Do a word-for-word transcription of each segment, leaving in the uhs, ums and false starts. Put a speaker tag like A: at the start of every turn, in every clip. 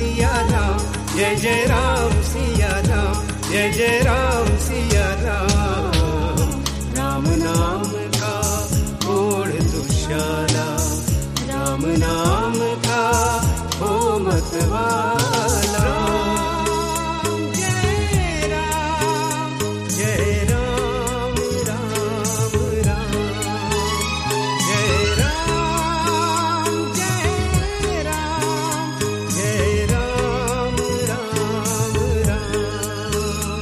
A: सिया राम, जय जय राम सिया राम, जय जय राम सिया राम। राम नाम का ओढ़ दुशाला, राम नाम का हो मतवाला। जय राम जय राम राम राम, जय राम जय राम जय राम राम राम।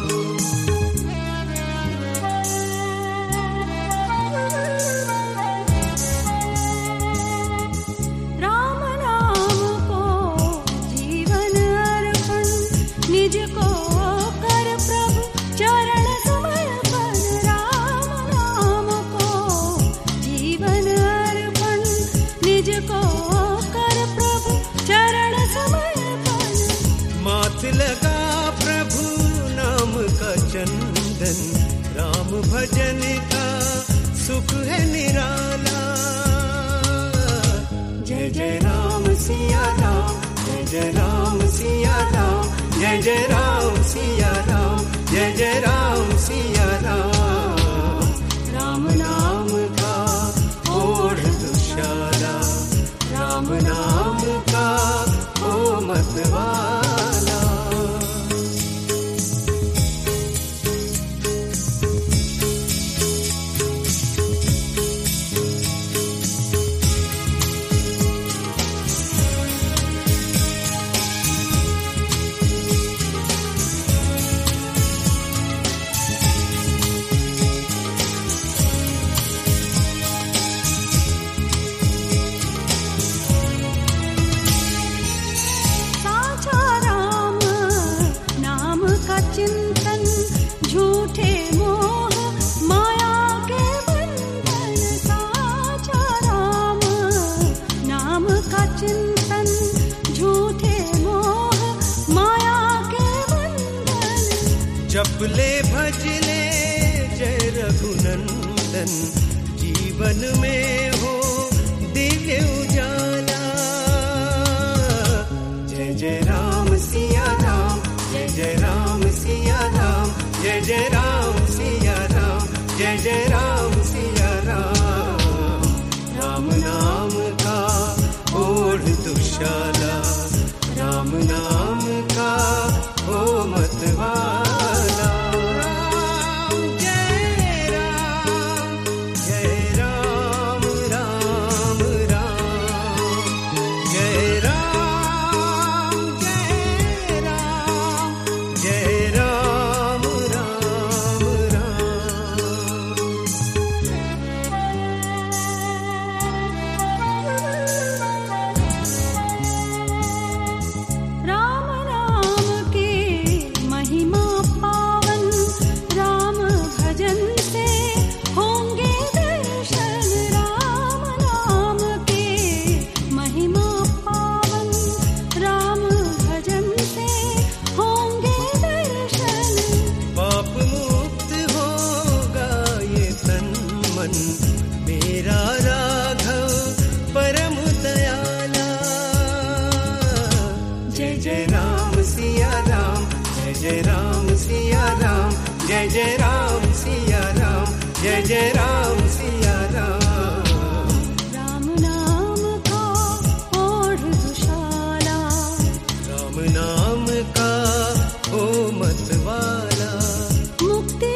B: राम नाम को जीवन अर्पण, निज को कर प्रभु चरण समर्पण। राम नाम को जीवन अर्पण, निज को कर प्रभु चरण समर्पण।
A: माथ लगा प्रभु नाम का चंदन, राम भजन का सुख है निराला। जय जय राम सिया राम, जय जय राम सिया राम, जय जय राम सिया राम, जय जय राम सिया राम। राम नाम का ओढ़ दुशाला, राम नाम का ओ मतवाला।
B: साचा राम नाम का चिंतन, झूठे मोह माया के बंधन। साचा राम नाम का चिंतन, झूठे मोह माया के बंधन।
A: जप ले भज ले जय रघुनंदन, जीवन में हो दिव्य उजाला। जय जय राम सिया राम, जय जय राम सिया राम, जय जय राम सिया राम, जय जय राम सिया राम। राम नाम का ओढ़ दुशाला, राम नाम का ओ मतवाला। राम जय राम, जय राम राम राम, जय राम जय राम, जय राम राम राम।
B: राम नाम के महिमा पावन, राम भजन से होंगे दर्शन। राम नाम के महिमा पावन, राम भजन से होंगे दर्शन।
A: पाप मुक्त होगा ये तन मन, मेरा राघव परम दयाला। जय जय राम सिया राम, जय जय राम सिया राम, जय जय राम सिया राम, जय जय राम सिया राम।
B: राम नाम का ओढ़ दुशाला,
A: राम नाम का ओ मतवाला।
B: मुक्ति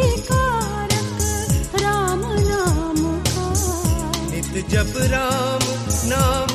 B: कारक राम नाम का।
A: नित जप राम नाम